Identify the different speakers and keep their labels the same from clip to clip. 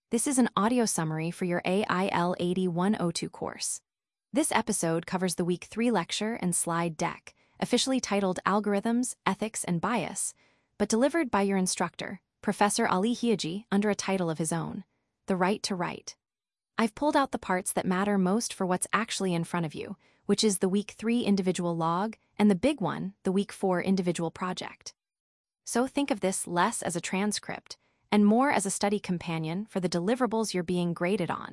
Speaker 1: This is an audio summary for your AIL 8102 course. This episode covers the Week 3 lecture and slide deck, officially titled Algorithms, Ethics, and Bias, but delivered by your instructor, Professor Ali Hiaji, under a title of his own, The Right to Write. I've pulled out the parts that matter most for what's actually in front of you, which is the Week 3 individual log and the big one, the Week 4 individual project. So think of this less as a transcript and more as a study companion for the deliverables you're being graded on.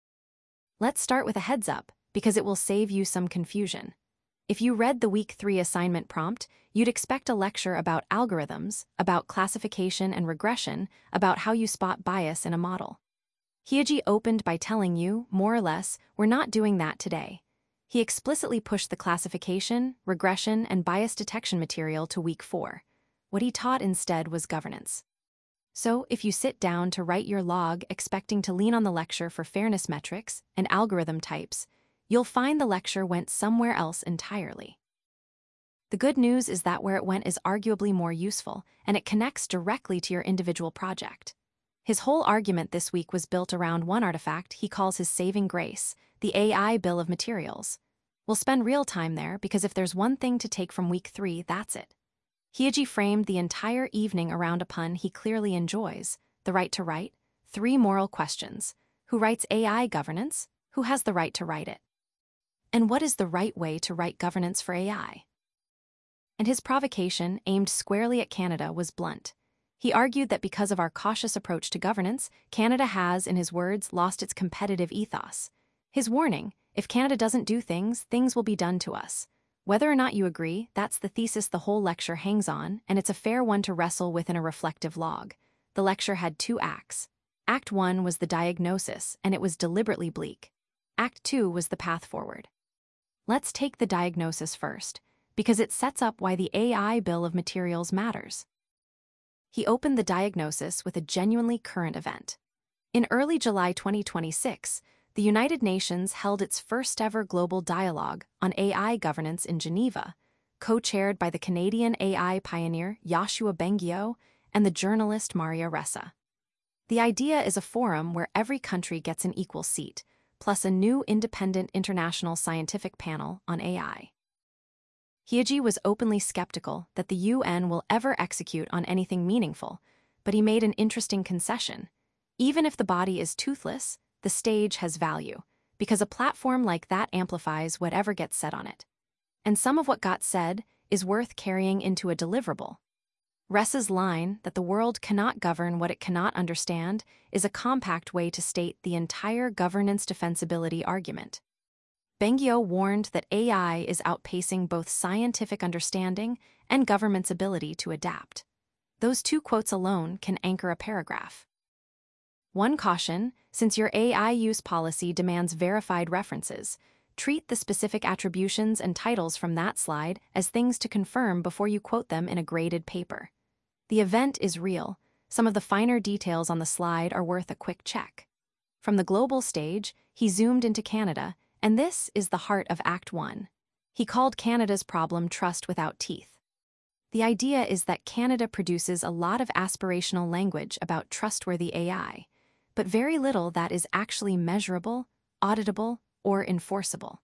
Speaker 1: Let's start with a heads up, because it will save you some confusion. If you read the Week 3 assignment prompt, you'd expect a lecture about algorithms, about classification and regression, about how you spot bias in a model. Hiaji opened by telling you, more or less, we're not doing that today. He explicitly pushed the classification, regression, and bias detection material to Week 4. What he taught instead was governance. So, if you sit down to write your log expecting to lean on the lecture for fairness metrics and algorithm types, you'll find the lecture went somewhere else entirely. The good news is that where it went is arguably more useful, and it connects directly to your individual project. His whole argument this week was built around one artifact he calls his saving grace, the AI bill of materials. We'll spend real time there because if there's one thing to take from Week 3, that's it. Hiaji framed the entire evening around a pun he clearly enjoys, the right to write, 3 moral questions. Who writes AI governance? Who has the right to write it? And what is the right way to write governance for AI? And his provocation, aimed squarely at Canada, was blunt. He argued that because of our cautious approach to governance, Canada has, in his words, lost its competitive ethos. His warning, if Canada doesn't do things, things will be done to us. Whether or not you agree, that's the thesis the whole lecture hangs on, and it's a fair one to wrestle with in a reflective log. The lecture had 2 acts. Act 1 was the diagnosis, and it was deliberately bleak. Act 2 was the path forward. Let's take the diagnosis first, because it sets up why the AI bill of materials matters. He opened the diagnosis with a genuinely current event. In early July 2026, the United Nations held its first-ever global dialogue on AI governance in Geneva, co-chaired by the Canadian AI pioneer Yoshua Bengio and the journalist Maria Ressa. The idea is a forum where every country gets an equal seat, plus a new independent international scientific panel on AI. Hiaji was openly skeptical that the UN will ever execute on anything meaningful, but he made an interesting concession. Even if the body is toothless, the stage has value, because a platform like that amplifies whatever gets said on it. And some of what got said is worth carrying into a deliverable. Ressa's line that the world cannot govern what it cannot understand is a compact way to state the entire governance defensibility argument. Bengio warned that AI is outpacing both scientific understanding and government's ability to adapt. Those 2 quotes alone can anchor a paragraph. One caution, since your AI use policy demands verified references, treat the specific attributions and titles from that slide as things to confirm before you quote them in a graded paper. The event is real. Some of the finer details on the slide are worth a quick check. From the global stage, he zoomed into Canada, and this is the heart of Act 1. He called Canada's problem trust without teeth. The idea is that Canada produces a lot of aspirational language about trustworthy AI, but very little that is actually measurable, auditable, or enforceable.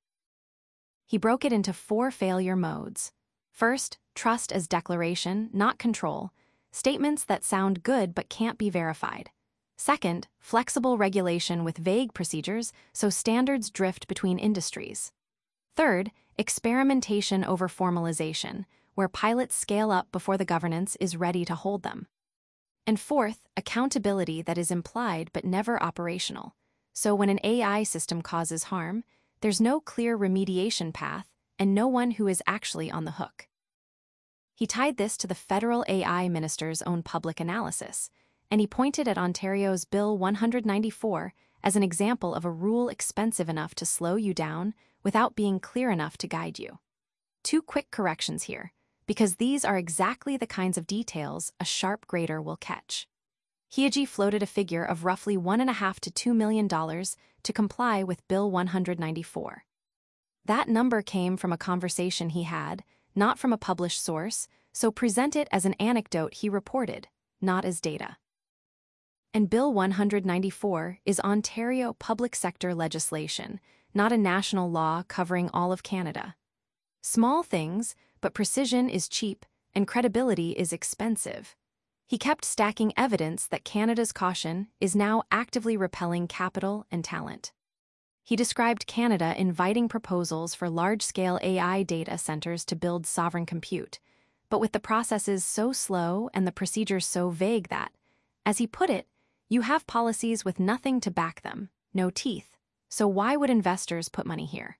Speaker 1: He broke it into 4 failure modes. First, trust as declaration, not control, statements that sound good but can't be verified. Second, flexible regulation with vague procedures, so standards drift between industries. Third, experimentation over formalization, where pilots scale up before the governance is ready to hold them. And fourth, accountability that is implied but never operational. So when an AI system causes harm, there's no clear remediation path and no one who is actually on the hook. He tied this to the federal AI minister's own public analysis, and he pointed at Ontario's Bill 194 as an example of a rule expensive enough to slow you down without being clear enough to guide you. 2 quick corrections here, because these are exactly the kinds of details a sharp grader will catch. Hiaji floated a figure of roughly $1.5 to $2 million to comply with Bill 194. That number came from a conversation he had, not from a published source, so present it as an anecdote he reported, not as data. And Bill 194 is Ontario public sector legislation, not a national law covering all of Canada. Small things, but precision is cheap and credibility is expensive. He kept stacking evidence that Canada's caution is now actively repelling capital and talent. He described Canada inviting proposals for large-scale AI data centers to build sovereign compute, but with the processes so slow and the procedures so vague that, as he put it, you have policies with nothing to back them, no teeth, so why would investors put money here?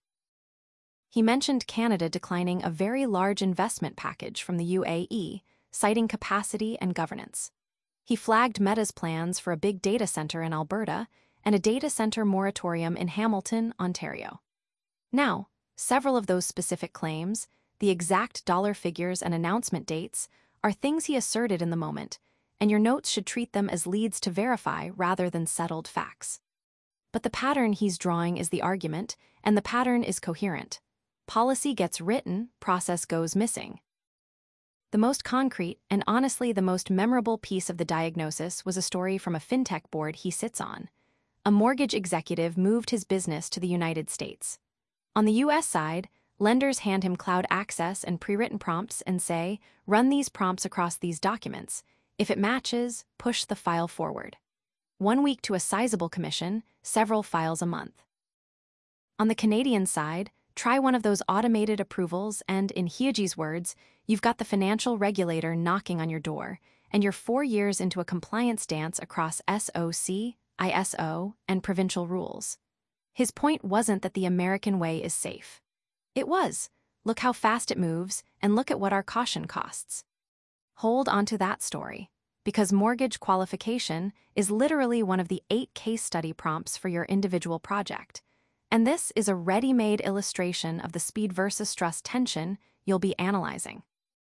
Speaker 1: He mentioned Canada declining a very large investment package from the UAE, citing capacity and governance. He flagged Meta's plans for a big data center in Alberta and a data center moratorium in Hamilton, Ontario. Now, several of those specific claims, the exact dollar figures and announcement dates, are things he asserted in the moment, and your notes should treat them as leads to verify rather than settled facts. But the pattern he's drawing is the argument, and the pattern is coherent. Policy gets written, process goes missing. The most concrete, and honestly the most memorable piece of the diagnosis was a story from a fintech board he sits on. A mortgage executive moved his business to the United States. On the US side, lenders hand him cloud access and pre-written prompts and say, run these prompts across these documents. If it matches, push the file forward. 1 week to a sizable commission, several files a month. On the Canadian side, try one of those automated approvals and, in Hioji's words, you've got the financial regulator knocking on your door, and you're 4 years into a compliance dance across SOC, ISO, and provincial rules. His point wasn't that the American way is safe. It was, look how fast it moves, and look at what our caution costs. Hold onto that story, because mortgage qualification is literally one of the 8 case study prompts for your individual project. And this is a ready-made illustration of the speed versus trust tension you'll be analyzing.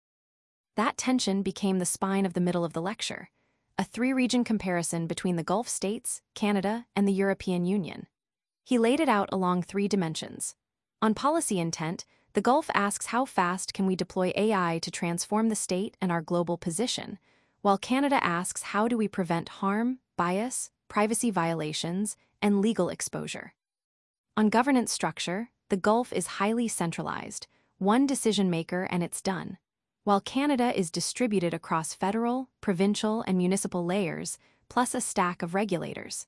Speaker 1: That tension became the spine of the middle of the lecture, a 3-region comparison between the Gulf states, Canada, and the European Union. He laid it out along 3 dimensions. On policy intent, the Gulf asks how fast can we deploy AI to transform the state and our global position, while Canada asks how do we prevent harm, bias, privacy violations, and legal exposure. On governance structure, the Gulf is highly centralized, one decision maker and it's done, while Canada is distributed across federal, provincial, and municipal layers, plus a stack of regulators.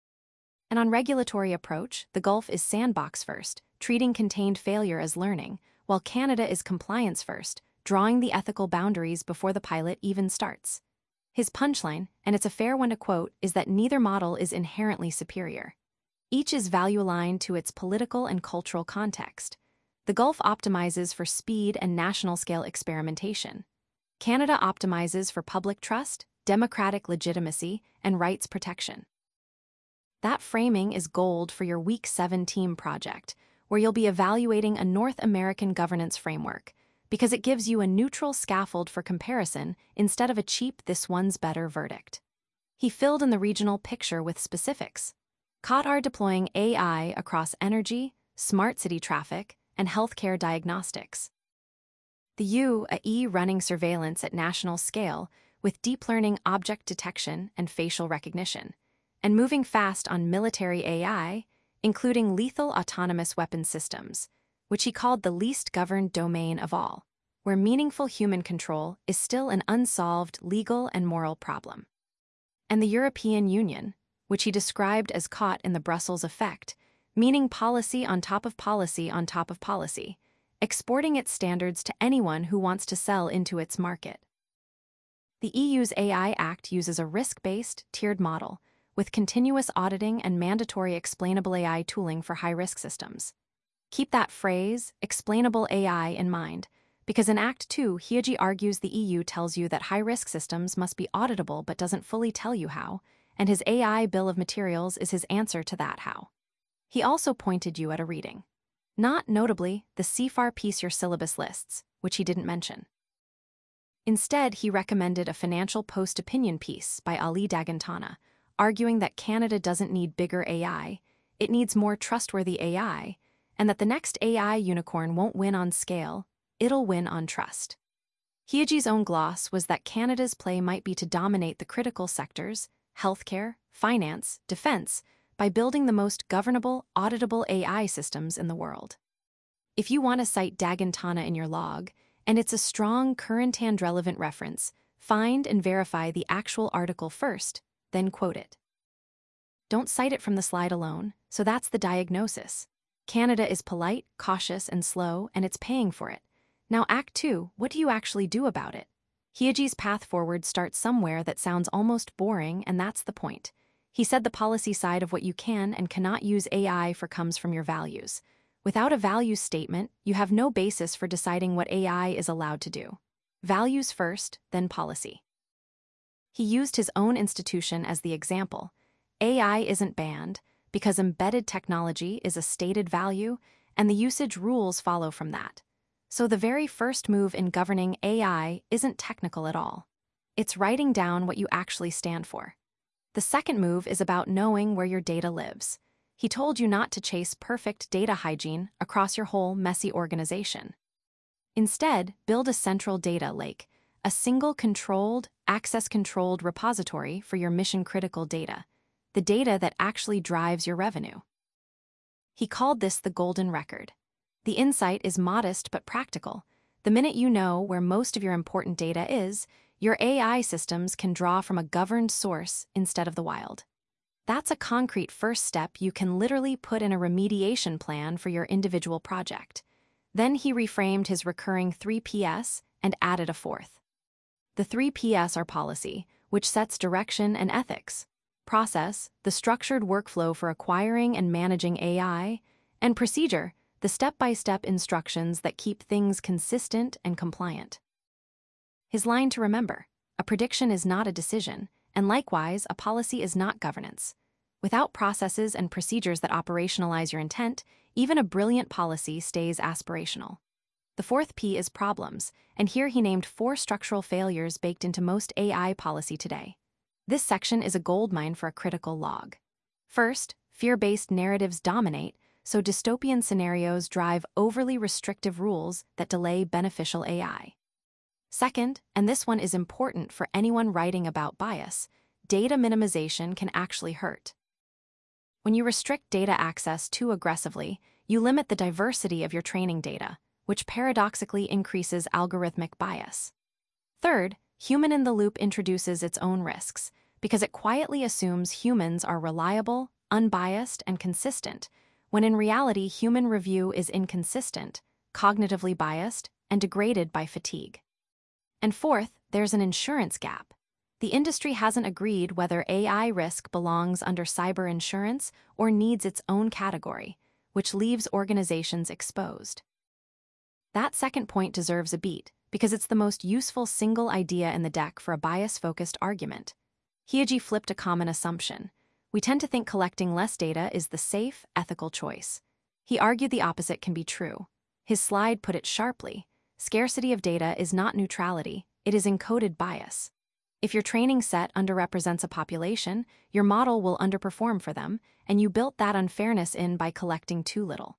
Speaker 1: And on regulatory approach, the Gulf is sandbox first, treating contained failure as learning, while Canada is compliance first, drawing the ethical boundaries before the pilot even starts. His punchline, and it's a fair one to quote, is that neither model is inherently superior. Each is value-aligned to its political and cultural context. The Gulf optimizes for speed and national-scale experimentation. Canada optimizes for public trust, democratic legitimacy, and rights protection. That framing is gold for your Week 7 team project, where you'll be evaluating a North American governance framework, because it gives you a neutral scaffold for comparison instead of a cheap "this one's better" verdict. He filled in the regional picture with specifics. Qatar deploying AI across energy, smart city traffic, and healthcare diagnostics. The UAE running surveillance at national scale with deep learning object detection and facial recognition, and moving fast on military AI, including lethal autonomous weapon systems, which he called the least governed domain of all, where meaningful human control is still an unsolved legal and moral problem. And the European Union, which he described as caught in the Brussels effect, meaning policy on top of policy on top of policy, exporting its standards to anyone who wants to sell into its market. The EU's AI Act uses a risk-based, tiered model, with continuous auditing and mandatory explainable AI tooling for high-risk systems. Keep that phrase, explainable AI, in mind, because in Act 2, Hioji argues the EU tells you that high-risk systems must be auditable but doesn't fully tell you how, and his AI bill of materials is his answer to that how. He also pointed you at a reading. Not notably, the CFAR piece your syllabus lists, which he didn't mention. Instead, he recommended a Financial Post opinion piece by Ali Dagantana, arguing that Canada doesn't need bigger AI, it needs more trustworthy AI, and that the next AI unicorn won't win on scale, it'll win on trust. Hioji's own gloss was that Canada's play might be to dominate the critical sectors, healthcare, finance, defense, by building the most governable, auditable AI systems in the world. If you want to cite Dagantana in your log, and it's a strong, current and relevant reference, find and verify the actual article first, then quote it. Don't cite it from the slide alone, so that's the diagnosis. Canada is polite, cautious, and slow, and it's paying for it. Now Act 2, what do you actually do about it? Hiaji's path forward starts somewhere that sounds almost boring, and that's the point. He said the policy side of what you can and cannot use AI for comes from your values. Without a values statement, you have no basis for deciding what AI is allowed to do. Values first, then policy. He used his own institution as the example. AI isn't banned because embedded technology is a stated value, and the usage rules follow from that. So the very first move in governing AI isn't technical at all. It's writing down what you actually stand for. The second move is about knowing where your data lives. He told you not to chase perfect data hygiene across your whole messy organization. Instead, build a central data lake, a single controlled, access-controlled repository for your mission-critical data, the data that actually drives your revenue. He called this the golden record. The insight is modest but practical. The minute you know where most of your important data is, your AI systems can draw from a governed source instead of the wild. That's a concrete first step you can literally put in a remediation plan for your individual project. Then he reframed his recurring 3Ps and added a fourth. The 3Ps are policy, which sets direction and ethics; process, the structured workflow for acquiring and managing AI; and procedure, the step-by-step instructions that keep things consistent and compliant. His line to remember: a prediction is not a decision, and likewise, a policy is not governance. Without processes and procedures that operationalize your intent, even a brilliant policy stays aspirational. The fourth P is problems, and here he named 4 structural failures baked into most AI policy today. This section is a goldmine for a critical log. First, fear-based narratives dominate, so dystopian scenarios drive overly restrictive rules that delay beneficial AI. Second, and this one is important for anyone writing about bias, data minimization can actually hurt. When you restrict data access too aggressively, you limit the diversity of your training data, which paradoxically increases algorithmic bias. Third, human-in-the-loop introduces its own risks, because it quietly assumes humans are reliable, unbiased, and consistent, when in reality human review is inconsistent, cognitively biased, and degraded by fatigue. And fourth, there's an insurance gap. The industry hasn't agreed whether AI risk belongs under cyber insurance or needs its own category, which leaves organizations exposed. That second point deserves a beat, because it's the most useful single idea in the deck for a bias-focused argument. Hiaji flipped a common assumption. We tend to think collecting less data is the safe, ethical choice. He argued the opposite can be true. His slide put it sharply: scarcity of data is not neutrality, it is encoded bias. If your training set underrepresents a population, your model will underperform for them, and you built that unfairness in by collecting too little.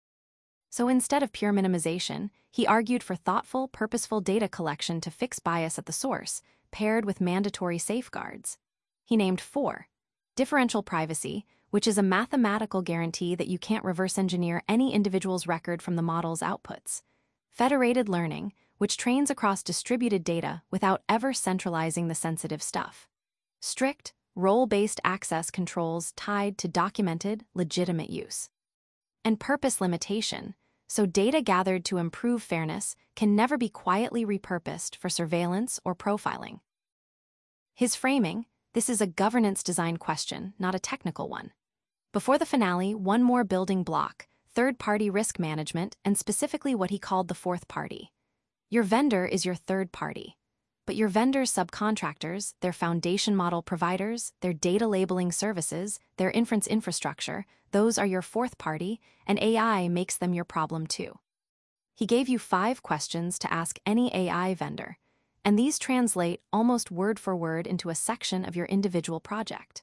Speaker 1: So instead of pure minimization, he argued for thoughtful, purposeful data collection to fix bias at the source, paired with mandatory safeguards. He named 4. Differential privacy, which is a mathematical guarantee that you can't reverse engineer any individual's record from the model's outputs. Federated learning, which trains across distributed data without ever centralizing the sensitive stuff. Strict, role-based access controls tied to documented, legitimate use. And purpose limitation, so data gathered to improve fairness can never be quietly repurposed for surveillance or profiling. His framing: this is a governance design question, not a technical one. Before the finale, one more building block: third-party risk management, and specifically what he called the fourth party. Your vendor is your third party, but your vendor's subcontractors, their foundation model providers, their data labeling services, their inference infrastructure, those are your fourth party, and AI makes them your problem too. He gave you 5 questions to ask any AI vendor, and these translate almost word for word into a section of your individual project.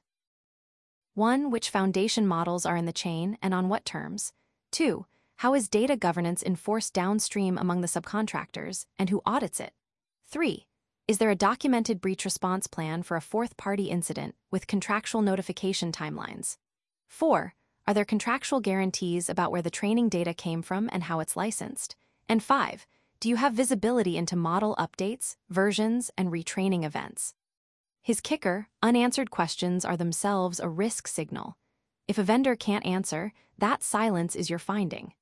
Speaker 1: 1. Which foundation models are in the chain and on what terms? 2. How is data governance enforced downstream among the subcontractors, and who audits it? 3. Is there a documented breach response plan for a fourth-party incident with contractual notification timelines? 4. Are there contractual guarantees about where the training data came from and how it's licensed? And 5. Do you have visibility into model updates, versions, and retraining events? His kicker: unanswered questions are themselves a risk signal. If a vendor can't answer, that silence is your finding.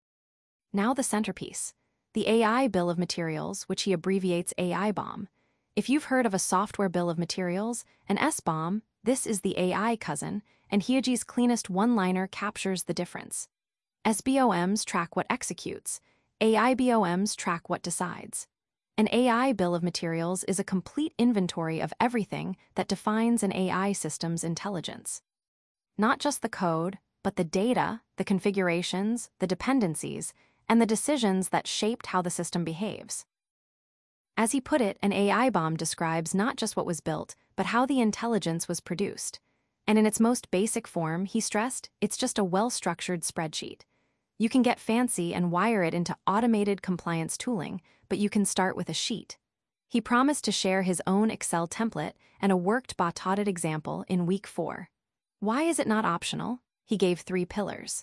Speaker 1: Now the centerpiece: the AI bill of materials, which he abbreviates AI BOM. If you've heard of a software bill of materials, an SBOM, this is the AI cousin, and Hyeji's cleanest one-liner captures the difference. SBOMs track what executes. AI BOMs track what decides. An AI bill of materials is a complete inventory of everything that defines an AI system's intelligence. Not just the code, but the data, the configurations, the dependencies, and the decisions that shaped how the system behaves. As he put it, an AI BOM describes not just what was built, but how the intelligence was produced. And in its most basic form, he stressed, it's just a well-structured spreadsheet. You can get fancy and wire it into automated compliance tooling, but you can start with a sheet. He promised to share his own Excel template and a worked Bataudet example in week 4. Why is it not optional? He gave 3 pillars.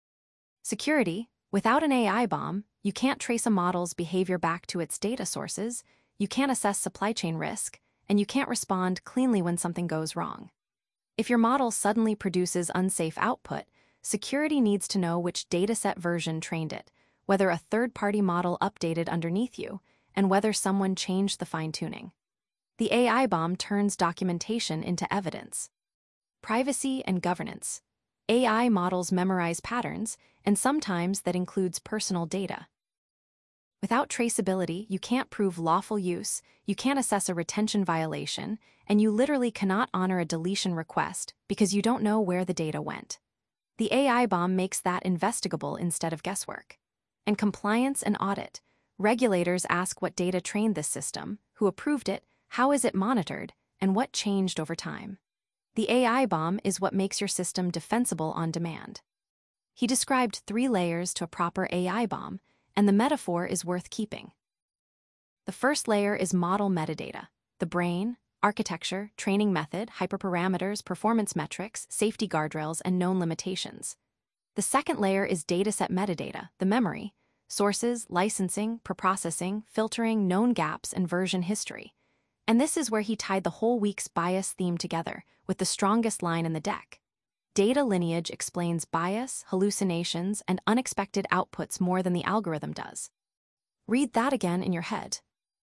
Speaker 1: Security: without an AI BOM, you can't trace a model's behavior back to its data sources, you can't assess supply chain risk, and you can't respond cleanly when something goes wrong. If your model suddenly produces unsafe output, security needs to know which dataset version trained it, whether a third-party model updated underneath you, and whether someone changed the fine-tuning. The AI BOM turns documentation into evidence. Privacy and governance: AI models memorize patterns, and sometimes that includes personal data. Without traceability, you can't prove lawful use, you can't assess a retention violation, and you literally cannot honor a deletion request because you don't know where the data went. The AI BOM makes that investigable instead of guesswork. And compliance and audit: regulators ask what data trained this system, who approved it, how is it monitored, and what changed over time. The AI BOM is what makes your system defensible on demand. He described 3 layers to a proper AI BOM, and the metaphor is worth keeping. The first layer is model metadata: the brain, architecture, training method, hyperparameters, performance metrics, safety guardrails, and known limitations. The second layer is dataset metadata: the memory, sources, licensing, preprocessing, filtering, known gaps, and version history. And this is where he tied the whole week's bias theme together with the strongest line in the deck. Data lineage explains bias, hallucinations, and unexpected outputs more than the algorithm does. Read that again in your head.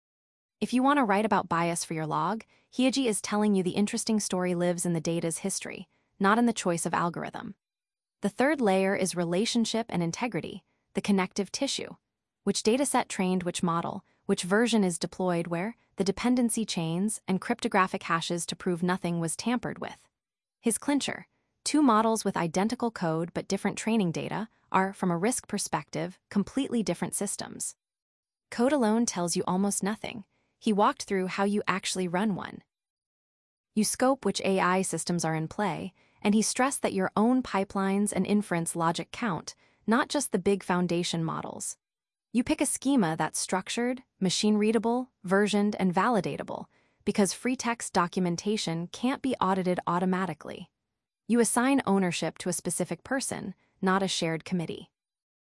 Speaker 1: If you want to write about bias for your log, Hyeji is telling you the interesting story lives in the data's history, not in the choice of algorithm. The third layer is relationship and integrity, the connective tissue: which dataset trained which model, which version is deployed where, the dependency chains, and cryptographic hashes to prove nothing was tampered with. His clincher: 2 models with identical code but different training data are, from a risk perspective, completely different systems. Code alone tells you almost nothing. He walked through how you actually run one. You scope which AI systems are in play, and he stressed that your own pipelines and inference logic count, not just the big foundation models. You pick a schema that's structured, machine-readable, versioned, and validatable, because free text documentation can't be audited automatically. You assign ownership to a specific person, not a shared committee.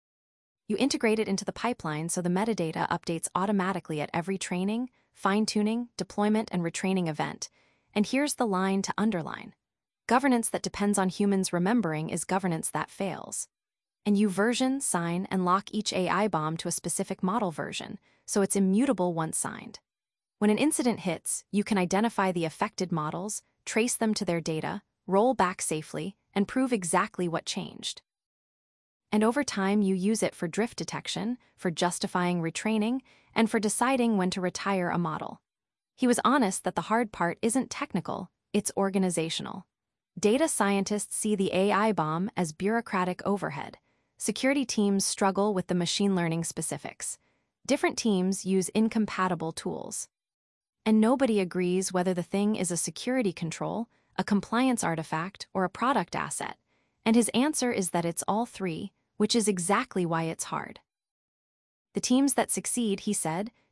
Speaker 1: You integrate it into the pipeline so the metadata updates automatically at every training, fine-tuning, deployment, and retraining event. And here's the line to underline: governance that depends on humans remembering is governance that fails. And you version, sign, and lock each AI BOM to a specific model version, so it's immutable once signed. When an incident hits, you can identify the affected models, trace them to their data, roll back safely, and prove exactly what changed. And over time, you use it for drift detection, for justifying retraining, and for deciding when to retire a model. He was honest that the hard part isn't technical, it's organizational. Data scientists see the AI BOM as bureaucratic overhead. Security teams struggle with the machine learning specifics. Different teams use incompatible tools. And nobody agrees whether the thing is a security control, a compliance artifact, or a product asset. And his answer is that it's all 3, which is exactly why it's hard. The teams that succeed, he said,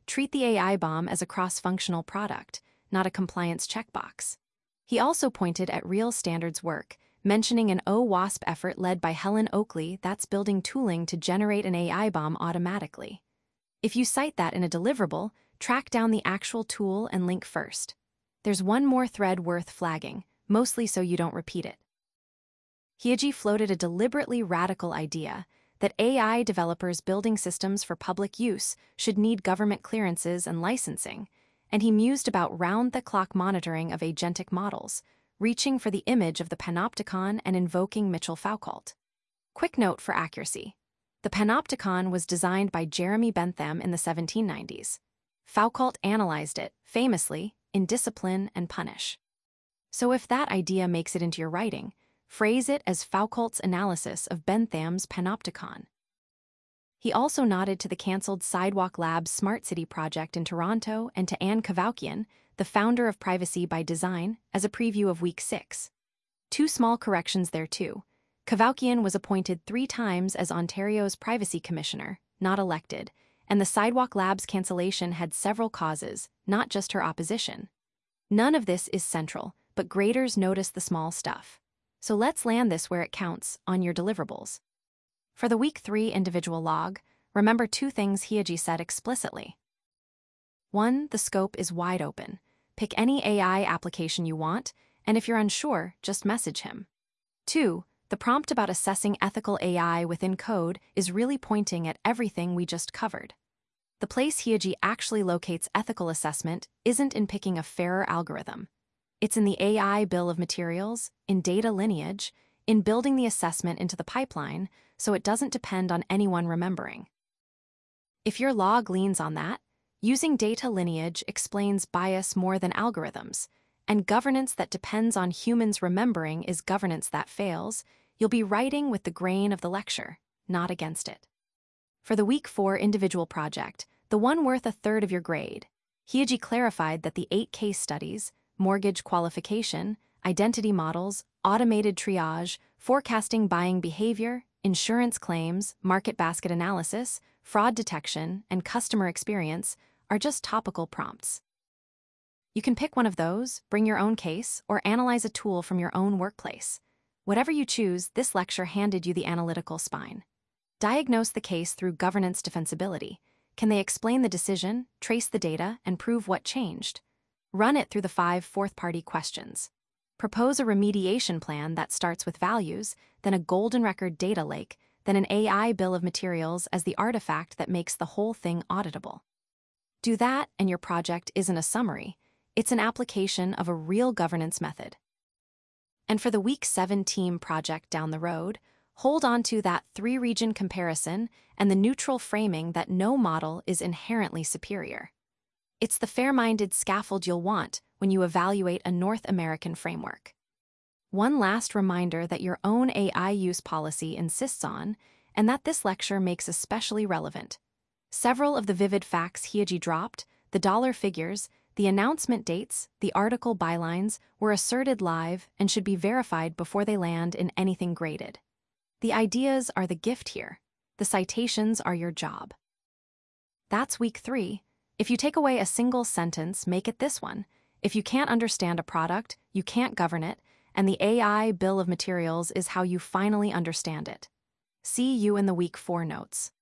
Speaker 1: treat the AI bomb as a cross-functional product, not a compliance checkbox. He also pointed at real standards work, mentioning an OWASP effort led by Helen Oakley that's building tooling to generate an AI bomb automatically. If you cite that in a deliverable, track down the actual tool and link first. There's one more thread worth flagging, mostly so you don't repeat it. Hyeji floated a deliberately radical idea that AI developers building systems for public use should need government clearances and licensing, and he mused about round-the-clock monitoring of agentic models, reaching for the image of the Panopticon and invoking Mitchell Foucault. Quick note for accuracy. The Panopticon was designed by Jeremy Bentham in the 1790s. Foucault analyzed it, famously, in Discipline and Punish. So if that idea makes it into your writing, phrase it as Foucault's analysis of Bentham's Panopticon. He also nodded to the cancelled Sidewalk Labs Smart City project in Toronto and to Anne Kavoukian, the founder of Privacy by Design, as a preview of Week 6. Two small corrections there too. Kavoukian was appointed 3 times as Ontario's Privacy Commissioner, not elected, and the Sidewalk Labs cancellation had several causes, not just her opposition. None of this is central, but graders notice the small stuff. So let's land this where it counts, on your deliverables. For the Week 3 individual log, remember 2 things Hyeji said explicitly. 1. The scope is wide open. Pick any AI application you want, and if you're unsure, just message him. 2. The prompt about assessing ethical AI within code is really pointing at everything we just covered. The place Hyeji actually locates ethical assessment isn't in picking a fairer algorithm. It's in the AI bill of materials, in data lineage, in building the assessment into the pipeline so it doesn't depend on anyone remembering. If your log leans on that, using data lineage explains bias more than algorithms, and governance that depends on humans remembering is governance that fails, you'll be writing with the grain of the lecture, not against it. For the Week 4 individual project, the one worth 1/3 of your grade, Hyeji clarified that the 8 case studies, mortgage qualification, identity models, automated triage, forecasting buying behavior, insurance claims, market basket analysis, fraud detection, and customer experience are just topical prompts. You can pick one of those, bring your own case, or analyze a tool from your own workplace. Whatever you choose, this lecture handed you the analytical spine. Diagnose the case through governance defensibility. Can they explain the decision, trace the data, and prove what changed? Run it through the 5 fourth-party questions. Propose a remediation plan that starts with values, then a golden record data lake, then an AI bill of materials as the artifact that makes the whole thing auditable. Do that, and your project isn't a summary. It's an application of a real governance method. And for the Week 7 team project down the road, hold on to that 3-region comparison and the neutral framing that no model is inherently superior. It's the fair-minded scaffold you'll want when you evaluate a North American framework. One last reminder that your own AI use policy insists on, and that this lecture makes especially relevant. Several of the vivid facts Hyeji dropped, the dollar figures, the announcement dates, the article bylines, were asserted live and should be verified before they land in anything graded. The ideas are the gift here. The citations are your job. That's Week 3. If you take away a single sentence, make it this one. If you can't understand a product, you can't govern it, and the AI bill of materials is how you finally understand it. See you in the Week 4 notes.